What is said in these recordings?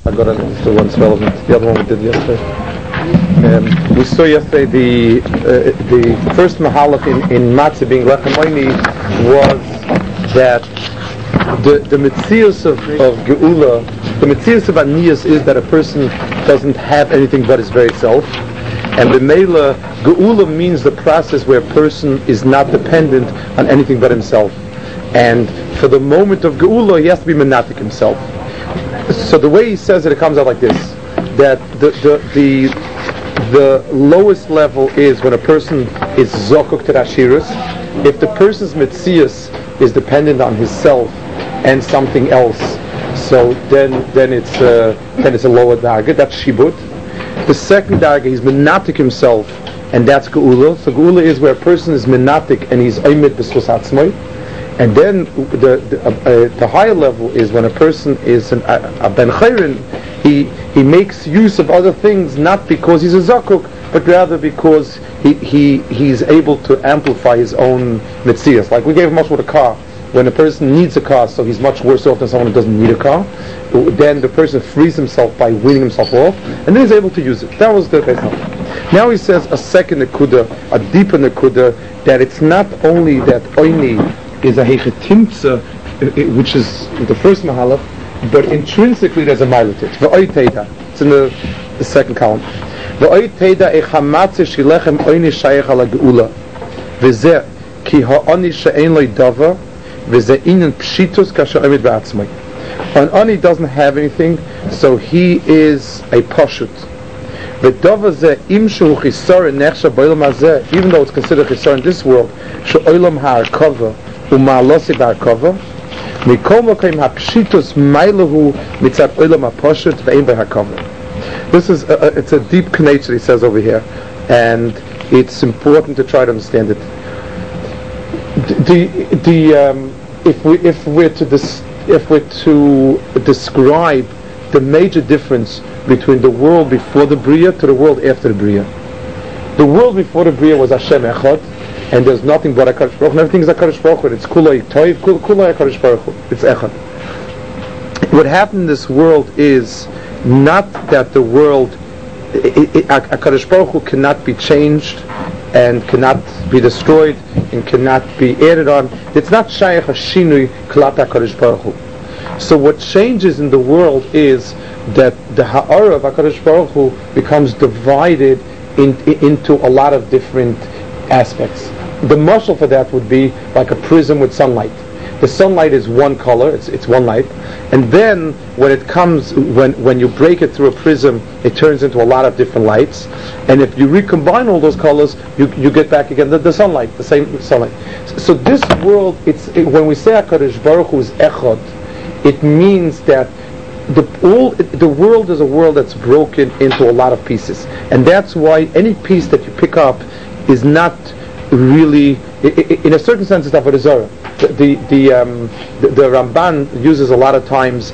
I got it. The one's relevant. The other one we did yesterday. We saw yesterday the first mahalach in matzah being lechem oini was that the metzius of geula, the metzius of aniyas is that a person doesn't have anything but his very self, and the meila geula means the process where a person is not dependent on anything but himself, and for the moment of geula he has to be menatik himself. So the way he says it comes out like this: that the lowest level is when a person is zokuk to Ashirus. If the person's metzius is dependent on himself and something else, so then it's a lower darga. That's shibut. The second darga, he's menatik himself, and that's geula. So geula is where a person is menatik and he's oimid b'schus atzmai. And then the higher level is when a person is a ben chayrin, he makes use of other things not because he's a zakuk, but rather because he's able to amplify his own metzias. Like we gave much with a car. When a person needs a car, so he's much worse off than someone who doesn't need a car. Then the person frees himself by weaning himself off, and then he's able to use it. That was the case. Now he says a second nekuda, a deeper nekuda, that it's not only that oini is a hechetimtza, which is the first mahalach, but intrinsically there's a miletit. V'oy teida. It's in the second column. V'oy teida echamatze shilechem oini shayach ala geula. V'zeh ki ha'oni she'en loy dava v'zeh inen pshitus kasher oimid ba'atzmai. An oni doesn't have anything, so he is a poshut. V'dava zeh im shehu chisar nechsha b'olam hazeh, even though it's considered chisar in this world, she'olam ha'arkava u'ma'alosi ba'arkava, mikol mokim ha'pshitus mailahu mitzat olam ha'poshut ve'im b'ha'arkava. This is it's a deep connection he says over here, and it's important to try to understand it. If we're to describe the major difference between the world before the Bria to the world after the Bria, the world before the Bria was Hashem Echad, and there's nothing but HaKadosh Baruch Hu, and everything is HaKadosh Baruch Hu. It's Kulay Toiv, Kulay HaKadosh Baruch Hu. It's Echad. What happened in this world is not that the world, HaKadosh Baruch Hu cannot be changed and cannot be destroyed and cannot be added on. It's not Shayach HaShinui Klat HaKadosh Baruch Hu. So what changes in the world is that the Ha'ara of HaKadosh Baruch Hu becomes divided into a lot of different aspects. The mashal for that would be like a prism with sunlight. The sunlight is one color, it's one light, and then when it comes, when you break it through a prism, it turns into a lot of different lights, and if you recombine all those colors, you get back again the sunlight, the same sunlight. So this world, when we say HaKadosh Baruch Hu is Echad, it means that the world is a world that's broken into a lot of pieces, and that's why any piece that you pick up is not really, in a certain sense, it's avodah zarah. The Ramban uses a lot of times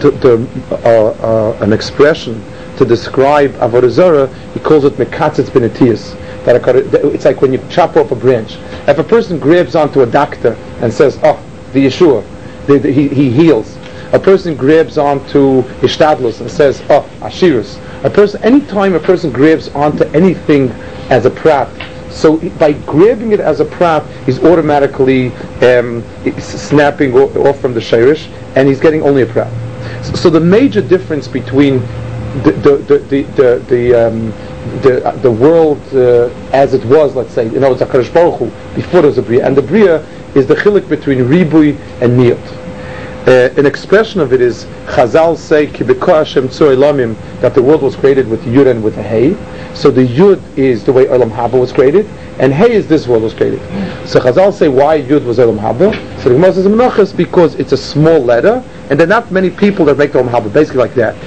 an expression to describe avodah zarah. He calls it mekatzitz benetiyas. It's like when you chop off a branch. If a person grabs onto a doctor and says, "Oh, the Yeshua, he heals." A person grabs onto Ishtadlus and says, "Oh, Ashirus." Anytime a person grabs onto anything as a prat, so by grabbing it as a prat, he's automatically snapping off from the shayrish, and he's getting only a prat. So the major difference between the world as it was, let's say, it's HaKadosh Baruch Hu before there was a Bria, and the Bria is the chiluk between Ribui and Niyot. An expression of it is Chazal say Ki b'koach Hashem tzor elamim, that the world was created with Yud and with a Hey. So the Yud is the way Olam Haba was created, and Hey is this world was created. So Chazal say why Yud was Olam Haba. So the Gemara says Menachos because it's a small letter, and there are not many people that make Olam Haba. Basically like that.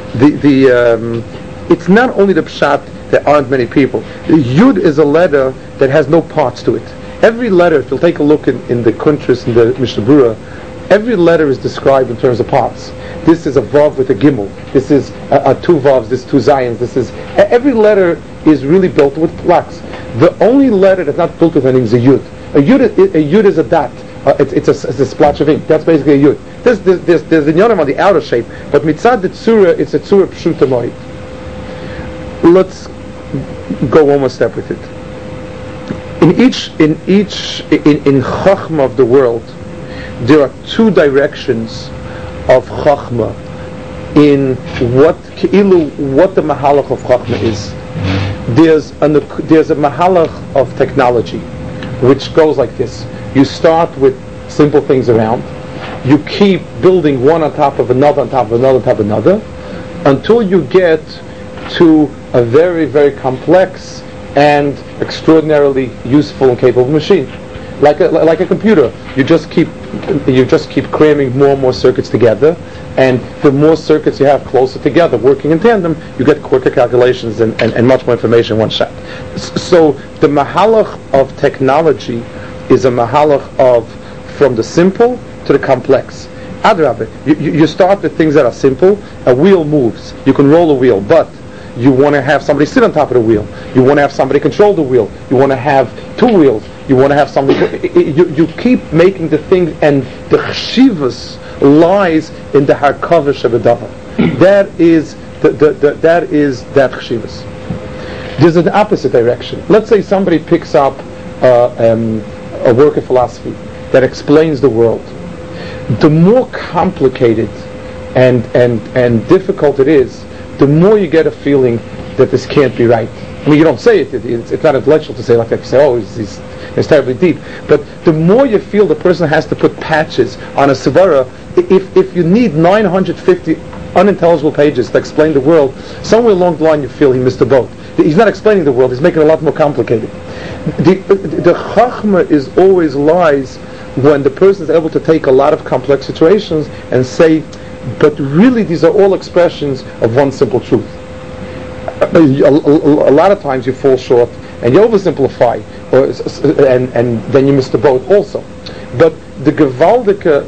It's not only the pshat there aren't many people. The Yud is a letter that has no parts to it. Every letter, if you'll take a look in the Kuntris in the Mishnah Berurah, every letter is described in terms of parts. This is a vav with a gimel. This is two vavs. This is two zayins. This is every letter is really built with blocks. The only letter that's not built with anything is a yud. A yud is a dot. it's a splotch of ink. That's basically a yud. There's the nyonim on the outer shape, but mitzad the tzura, it's a tzura pshuta moed. Let's go one more step with it. In Chachma of the world, there are two directions of Chachma in what the mahalach of Chachma is. There's a mahalach of technology, which goes like this. You start with simple things around. You keep building one on top of another, on top of another, on top of another, until you get to a very, very complex and extraordinarily useful and capable machine, like a computer. You just keep cramming more and more circuits together, and the more circuits you have closer together, working in tandem, you get quicker calculations and much more information in one shot. So the mahalach of technology is a mahalach of from the simple to the complex. Adrabah, you start with things that are simple. A wheel moves. You can roll a wheel, but you want to have somebody sit on top of the wheel. You want to have somebody control the wheel. You want to have two wheels. You want to have somebody. You keep making the thing, and the chshivas lies in the harkava shebedava. That is that chshivas. There's an opposite direction. Let's say somebody picks up a work of philosophy that explains the world. The more complicated and difficult it is, the more you get a feeling that this can't be right. I mean, you don't say it. It's not intellectual to say like that. You say, oh, it's terribly deep. But the more you feel the person has to put patches on a svara, if you need 950 unintelligible pages to explain the world, somewhere along the line you feel he missed the boat. He's not explaining the world. He's making it a lot more complicated. The chachma is always lies when the person is able to take a lot of complex situations and say, but really these are all expressions of one simple truth. A lot of times you fall short and you oversimplify, and then you miss the boat also. But the gewaldike,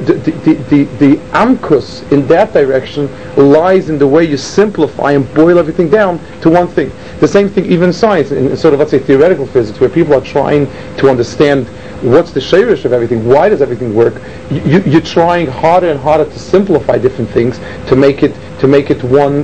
the amkus in that direction lies in the way you simplify and boil everything down to one thing. The same thing even in science, in sort of, let's say, theoretical physics, where people are trying to understand what's the shayrish of everything, why does everything work. You're trying harder and harder to simplify different things to make it one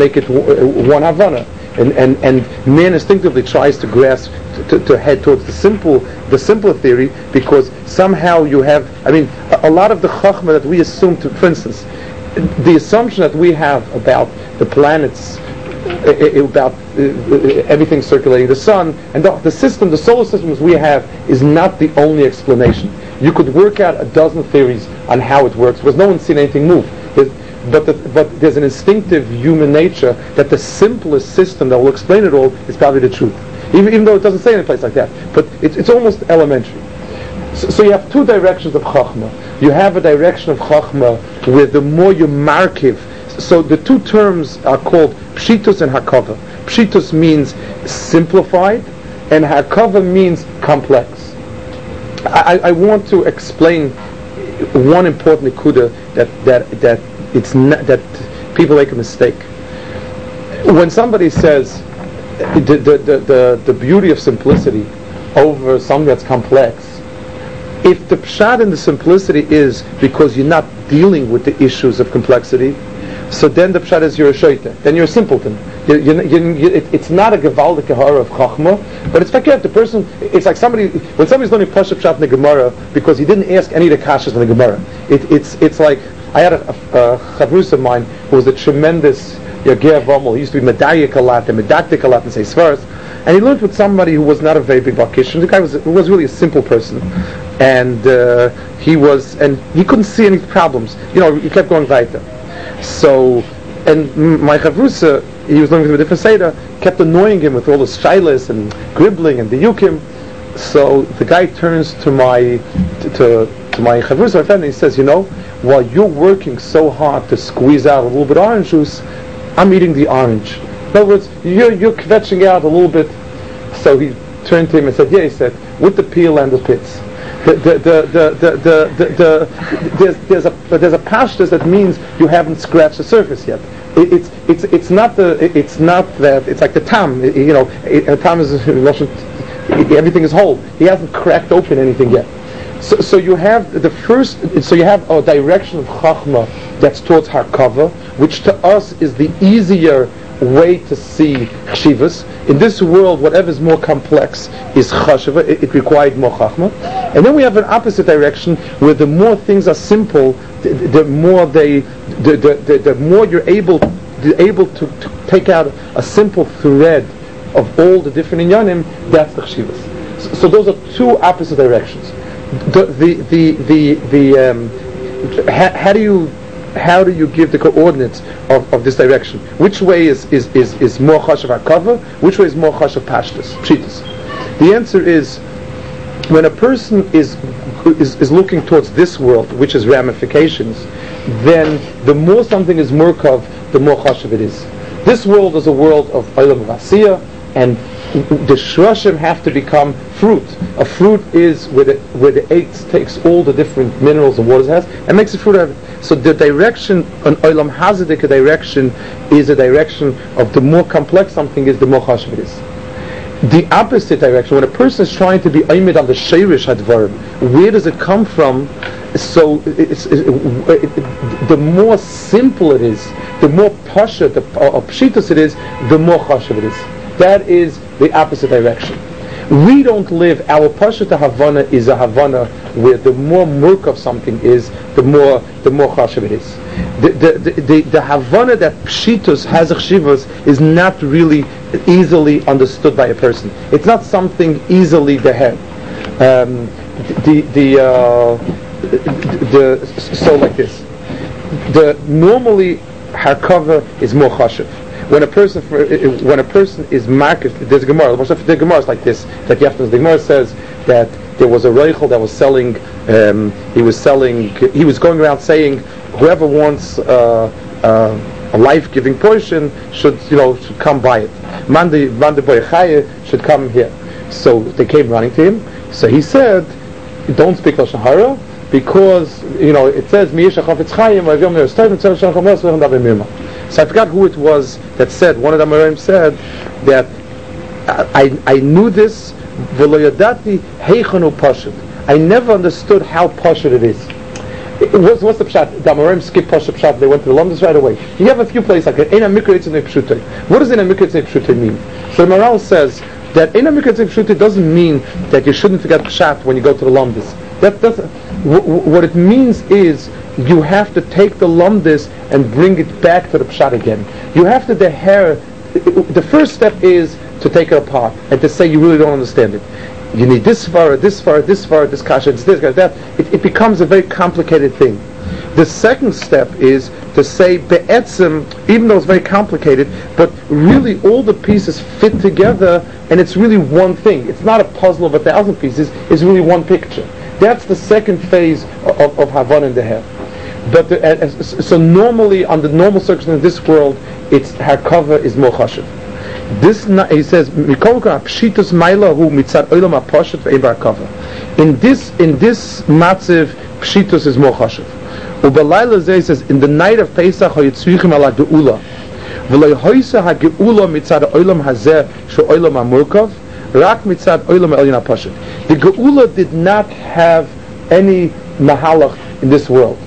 havana. And man instinctively tries to grasp to head towards the simpler theory, because somehow you have, I mean, a lot of the chachma that we assume to, for instance, the assumption that we have about the planets, about everything circulating the sun, and the system, the solar system as we have, is not the only explanation. You could work out a dozen theories on how it works, because no one's seen anything move. But there's an instinctive human nature that the simplest system that will explain it all is probably the truth. Even though it doesn't say in a place like that. But it's almost elementary. So you have two directions of Chachma. You have a direction of Chachma where the more you markiv. So the two terms are called Pshitus and Hakava. Pshitus means simplified, and Hakava means complex. I want to explain one important nekuda that it's not, that people make a mistake. When somebody says the beauty of simplicity over something that's complex, if the pshat in the simplicity is because you're not dealing with the issues of complexity, so then the pshat is you're a shaita, then you're a simpleton. It's not a gevaldik hara of chachma, but it's fakir. The person, it's like when somebody's learning pashup pshat in the Gemara because he didn't ask any of the kashas in the Gemara. It's like, I had a chavrus of mine who was a tremendous Yager Vomel. He used to be medayik a lot and medaktik a lot and say svaras. And he learned with somebody who was not a very big bakishan. The guy was really a simple person, and he couldn't see any problems. He kept going weiter. So, and my chavrusa, he was learning with a different seder, kept annoying him with all the shailas and gribbling and the yukim. So the guy turns to my chavrusa, my friend, and he says, while you're working so hard to squeeze out a little bit of orange juice, I'm eating the orange. In other words, you're kvetching out a little bit. So he turned to him and said, he said, with the peel and the pits. There's a pashtus that means you haven't scratched the surface yet. It's not that it's like the tam. A tam is everything is whole. He hasn't cracked open anything yet. So you have the first. So you have a direction of chachma that's towards harkava, which to us is the easier way to see chshivas. In this world, whatever is more complex is chashava. It required more chachma. And then we have an opposite direction where the more things are simple, the more you're able to take out a simple thread of all the different inyanim. That's the chshivas. So those are two opposite directions. How do you give the coordinates of this direction? Which way is more chashav hakava? Which way is more chashav pshitus? The answer is, when a person is looking towards this world, which is ramifications, then the more something is murkav, the more chashav it is. This world is a world of olam v'asiyah, and the shroshim have to become fruit. A fruit is where the egg takes all the different minerals and waters it has and makes it fruit out of it. So the direction, an olam hazadik direction, is a direction of the more complex something is, the more chashav it is. The opposite direction, when a person is trying to be aimed on the sheirish hadvarim, where does it come from? So the more simple it is, the more pasha, pshitus it is, the more chashav it is. That is the opposite direction. We don't live, our pasha to Havana is a Havana where the more murk of something is, the more chashav it is. The Havana that pshitus has a chshivas is not really easily understood by a person. It's not something easily to have. So like this. Normally harkava is more chashav. When a person is market, there's a Gemara. The Gemara is like this. That the Gemara says that there was a reichel that was selling. He was going around saying, whoever wants a life-giving portion should come buy it. Mande boychaye should come here. So they came running to him. So he said, don't speak lashon hara, because it says mi'isha chafetz chayim v'avyom ne'ostayim tzel shon chamos v'chem davim mirma. So I forgot who it was that said, one of the Amoraim said that I knew this, v'lo yadati heichanu pashut. I never understood how pashut it is. What's the pshat? The Amoraim skipped pshat. They went to the London right away. You have a few places like that. Eina mikra etzei pshutei. What does eina mikra etzei pshutei mean? So the Maral says that eina mikra etzei pshutei doesn't mean that you shouldn't forget pshat when you go to the London. What it means is you have to take the lumdis and bring it back to the pshat again. You have to the first step is to take it apart and to say you really don't understand it. You need this far, this kasha, this, that. It becomes a very complicated thing. The second step is to say be'etzim, even though it's very complicated, but really all the pieces fit together and it's really one thing. It's not a puzzle of 1,000 pieces, it's really one picture. That's the second phase of Havana in the head. But so normally, under normal circumstances in this world, it's harkava is more chashuv. This he says mikolka pshitus maila hu mitzad olam apashat ve'ein harkava. In this matziv pshitus is more chashuv. Ubelayla zeh says in the night of Pesach hayitzrichim ala geula v'lo hoysa hageula mitzad olam hazeh shu olam amurkav rak mitzad olam elyon apashat. The geula did not have any mahalach in this world.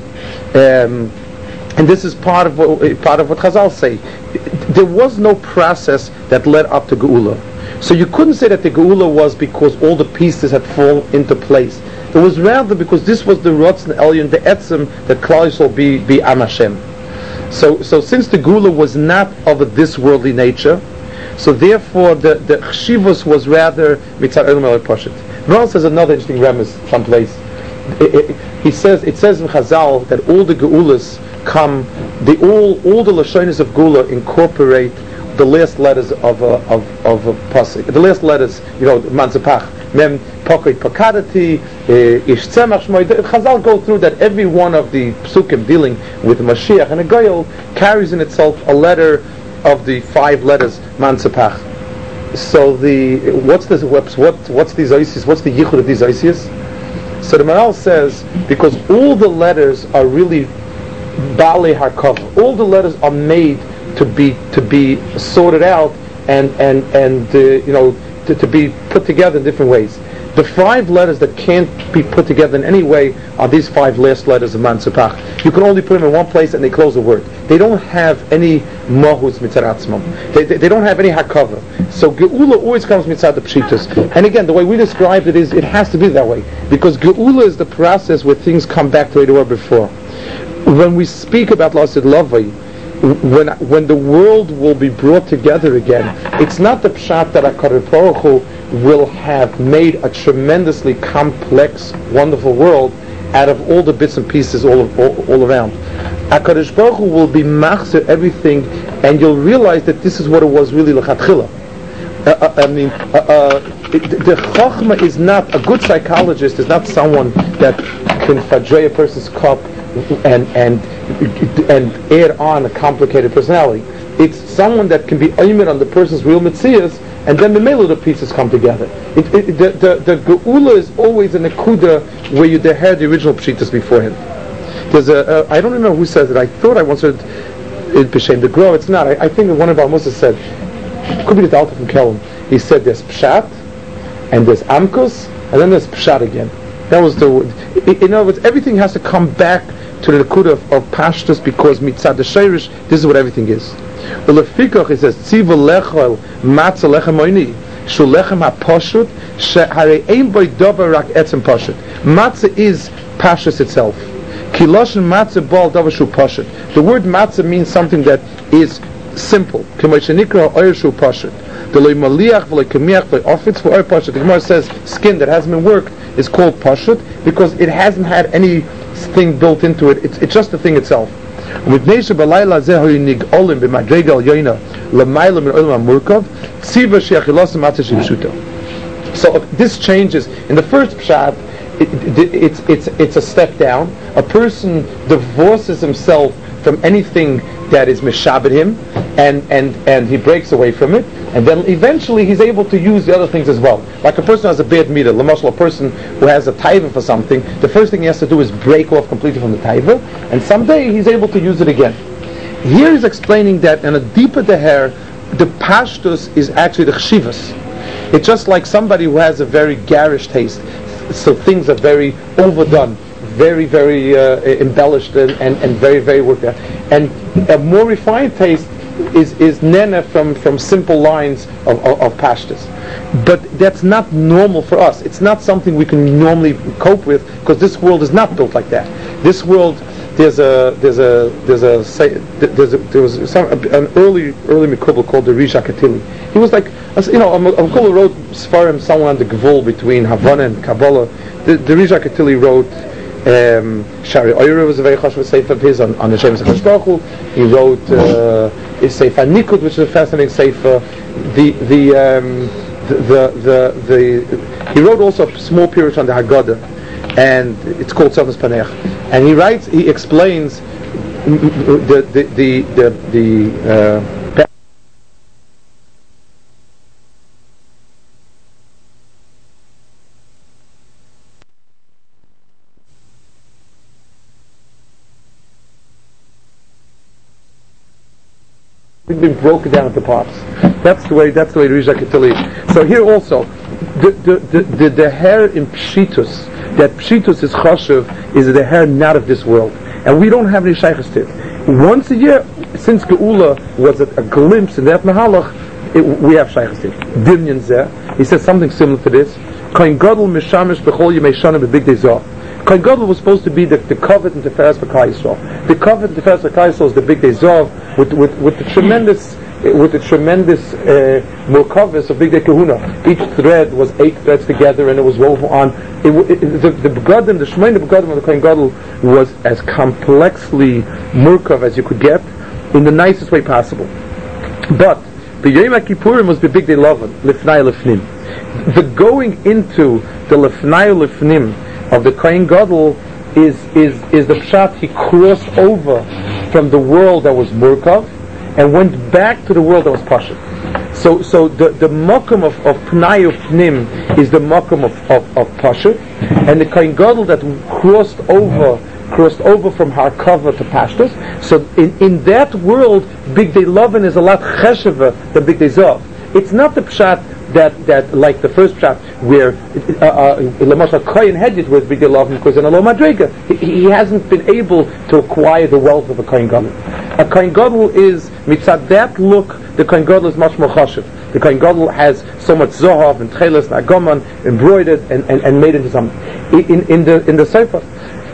And this is part of what Chazal say. There was no process that led up to Geula. So you couldn't say that the Geula was because all the pieces had fallen into place. It was rather because this was the Ratzon Elyon, the Etzem, that Klal Yisrael be Am Hashem. So since the Geula was not of this worldly nature, so therefore the Chshivus was rather Mitzad Elam El Poshet. Ron says another interesting remez someplace. It says in Chazal that all the Geulas come, all the Lashonis of Geula incorporate the last letters of a pasuk. The last letters, Manzapach, Mem Poket Pakadati, Ish Tzemach Shmoy. Chazal go through that every one of the psukim dealing with Mashiach and a Goyal carries in itself a letter of the 5 letters Manzapach. So what's these Oisius? What's the yichud of these Oisius? So the Maral says because all the letters are really Baalei Harkava. All the letters are made to be sorted out and to be put together in different ways. The 5 letters that can't be put together in any way are these 5 last letters of Mansepach. You can only put them in one place and they close a word. They don't have any mahus mitzad atzmam. They don't have any hakava. So Geula always comes mitzad the pshitas. And again, the way we described it is, it has to be that way. Because Geula is the process where things come back to the way they were before. When we speak about Lasid Lavai, when the world will be brought together again, it's not the pshat that HaKadosh Baruch Hu will have made a tremendously complex, wonderful world out of all the bits and pieces all around. HaKadosh Baruch Hu will be machzir everything, and you'll realize that this is what it was really l'chatchila. The chokhmah is not, a good psychologist is not someone that can fadrei a person's cup and add on a complicated personality. It's someone that can be aimed on the person's real mitzias, and then the middle of the pieces come together. The geula is always a nekuda where you had the original pshitas beforehand. There's I don't remember who says it. I thought I once heard it b'shem the Gro. It's not. I think that one of our Musa said, it could be the Alta from Kelm. He said there's pshat, and there's amkus, and then there's pshat again. That was in other words, everything has to come back to the nekuda of pashtus, because mitzad the sheirish, this is what everything is. Ulefikach, it says tziva lechol matzah lechem oini shu lechem haposhut sheharei ein boi dover rak etzem poshut. Matzah is pashtus itself. Kiloshen matzah bal dover shu poshut. The word matzah means something that is simple. K'may shenikra oyer shu poshut. The loy maliach v'loy kemiach v'loy ofitz v'oyer poshut. The Gemara says skin that hasn't been worked is called poshut because it hasn't had any thing built into it. It's just the thing itself. So this changes. In the first pshat, it's a step down. A person divorces himself from anything that is mishabed him, and he breaks away from it, and then eventually he's able to use the other things as well. Like a person who has a bad meter, l'mashal, a person who has a taiva for something, the first thing he has to do is break off completely from the taiva, and someday he's able to use it again. Here he's explaining that in a deeper deher, the pashtus is actually the chshivas. It's just like somebody who has a very garish taste, so things are very overdone, very, very embellished and very, very worked out. And a more refined taste is nene from simple lines of pashtus. But that's not normal for us. It's not something we can normally cope with, because this world is not built like that. This world, there was an early Mikubal called the Risha Katili. He was like, a Mikubal wrote Sfarim somewhere on the Gvul between Havana and Kabbalah. The Risha Katili wrote Shari Oyer was a very chashuv sefer of his on the Shem HaKadosh Baruch Hu. He wrote Sefer Nikud, which is a fascinating sefer. He wrote also a small period on the Haggadah, and it's called Sofas Panech. And he explains been broken down into parts. That's the way Risha Ketili. So here also, the hair in Pshitus, that Pshitus is chashuv, is the hair not of this world, and we don't have any shaykhs to it. Once a year, since Geula was a glimpse in that Mahalach, we have shaykhs to it. Dinyan Zeh, he says something similar to this. Kohen Gadol mishamish b'chol yemei shana b'bigdei zah. Kohen Gadol was supposed to be the covet and Tiferes B'Klal Yisrael. The covet and Tiferes B'Klal Yisrael is the big day Zav with the tremendous murkavis of big day Kahuna. Each thread was 8 threads together, and it was woven on. The begadim, the shmein begadim of the Kohen Gadol was as complexly murkav as you could get, in the nicest way possible. But the Yom Kippurim was the big day Lavan, Lifnai Lifnim. The going into the Lifnai Lifnim of the Kohen Gadol is the pshat. He crossed over from the world that was murkav and went back to the world that was pashut. So the makom of Pnai Pnim is the makom of pashut, and the Kohen Gadol that crossed over from Harkava to Pashtus. So in that world, Big Day Lovin is a lot chesheva than Big Day Zav. It's not the pshat that like the first pshat where Lamashal Kohen had it with Bigdei Lavan because in Alo Madrega he hasn't been able to acquire the wealth of a Kohen Gadol. A Kohen Gadol is mitzad that look. The Kohen Gadol is much more chashuv. The Kohen Gadol has so much zohav and tcheles and agoman embroidered and made into something. In the Sefer.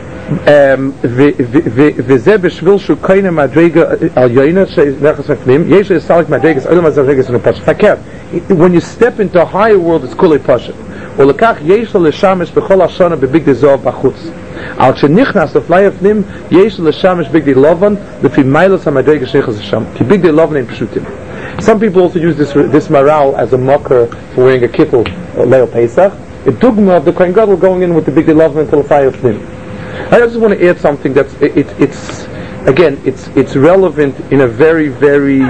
וזה בשביל שהוא קיינה מדרגה על יוינה שנכנס לפנים יש לסלק מדרגה אלה מדרגה של פשט חקר when you step into a higher world it's כולי פשט ולכך יש לו לשמש בכל השונה בבגדי זוהר בחוץ אבל כשנכנס לפני הפנים יש לו לשמש בגדי לובן לפי מיילס המדרגה שנכנס לשם כי בגדי לובן הם פשוטים. Some people also use this morale as a mocker for wearing a kittel Leil Pesach, a dogma of the Kohen Gadol going in with the bigdi love until the fire of him. I just want to add something that's it's relevant in a very, very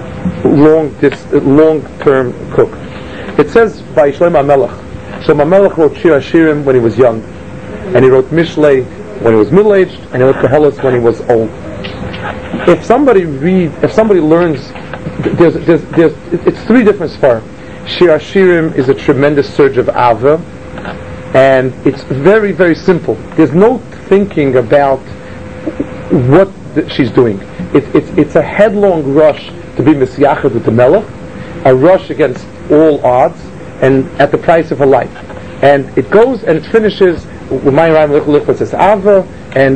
long-term cook. It says by Shlomo HaMelech. Shlomo HaMelech wrote Shir HaShirim when he was young, and he wrote Mishlei when he was middle-aged, and he wrote Koheles when he was old. If somebody learns, it's three different sfar. Shir HaShirim is a tremendous surge of Ava, and it's very, very simple. There's no thinking about what she's doing. It's a headlong rush to be Misyachad with the Melech, a rush against all odds, and at the price of her life. And it goes and it finishes with my Ram Lichlis Ava, and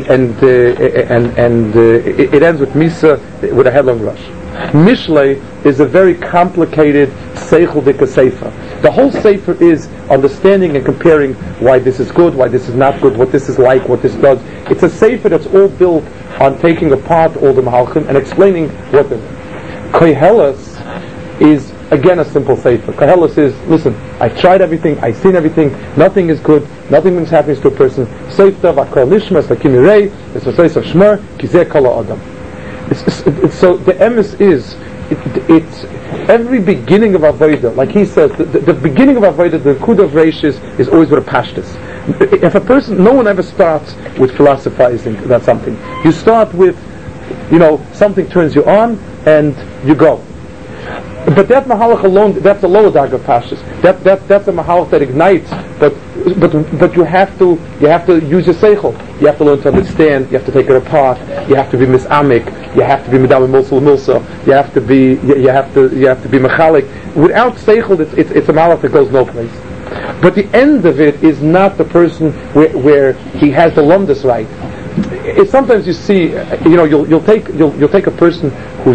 it ends with Misa with a headlong rush. Mishlei is a very complicated Seichel Dika Sefer. The whole Sefer is understanding and comparing why this is good, why this is not good, what this is like, what this does. It's a Sefer that's all built on taking apart all the Mahalchim and explaining what the Koheles is again a simple Sefer. Koheles is, listen, I've tried everything, I've seen everything, nothing is good, nothing is happening to a person. Sefer Vakol Nishmas Lakim Yirei, it's a Sefer of Shmer, Kizeh Kala Adam. So the emes is it's every beginning of Avodah, like he says, the beginning of Avodah, the Kud of Reishis is always with a pashtus. If a person, no one ever starts with philosophizing about something. You start with, something turns you on and you go. But that mahalach alone, that's the lower dag of pashtus. That's a mahalach that ignites. But you have to use your seichel. You have to learn to understand. You have to take it apart. You have to be misamik. You have to be medam mulsa. You have to be mechalik. Without seichel, it's a mahalach that goes no place. But the end of it is not the person where he has the lumdus right. Sometimes you see, you'll take a person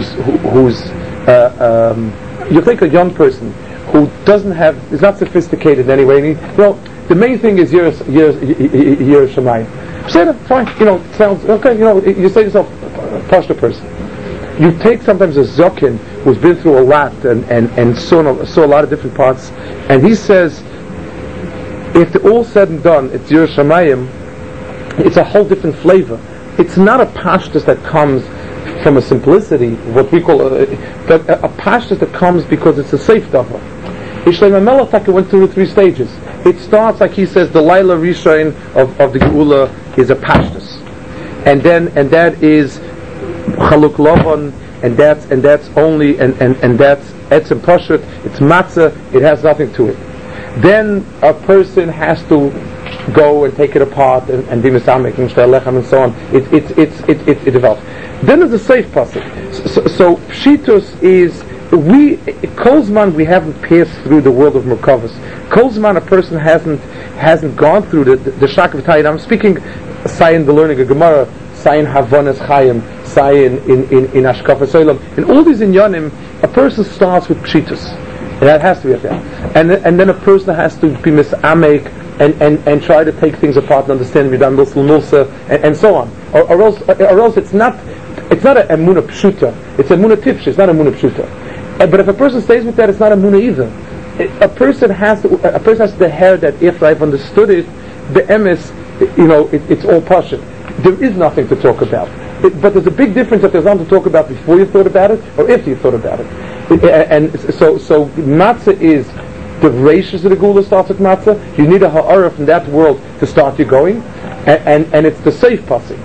you'll take a young person who is not sophisticated in any way. The main thing is Yiras Shamayim. Say that, fine. Sounds okay. You say to yourself, pashta person. You take sometimes a zokin who's been through a lot and saw a lot of different parts, and he says, if they're all said and done, it's Yiras Shamayim. It's a whole different flavor. It's not a pashtus that comes from a simplicity, what we call but a pashtus that comes because it's a safe davar. Shlomo HaMelech went through 3 stages. It starts like he says, the Laila Rishon of the Geula is a pashtus, and that is Chaluk Lavan, and that's only and that's etzem pashut. It's matzah. It has nothing to it. Then a person has to go and take it apart and be misamik and shtalechem and so on. It develops. Then there's a safe pasuk. So pshitus is Kolzman we haven't passed through the world of Merkavos. Kolzman a person hasn't gone through the Shak of Tayyid. I'm speaking Sayin the learning of Gemara, Sayin Havanas Chaim, Sayin in Ashkafa Soilam. In all these inyanim, a person starts with pshitus. And that has to be a thing. And then a person has to be misamek and try to take things apart and understand Midan Mulsa and so on. Or else it's not a emunah pshuta. It's a emunah tifsh. It's not a emunah pshuta. But if a person stays with that, it's not a emunah either. A person has to hear that if I've understood it, the emes, it's all passion. There is nothing to talk about. But there's a big difference that there's nothing to talk about before you thought about it or if you thought about it. And so matzah is the ratios of the Gula starts with matzah. You need a ha'ara from that world to start you going, and it's the safe pasuk.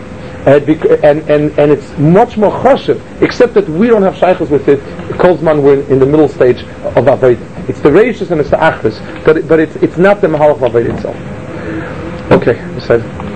and it's much more choshev, except that we don't have shaykhs with it. Kolzman, we're in the middle stage of Avodah. It's the Reishis and it's the Achris, but it's not the Mahalach of Avodah itself. Okay,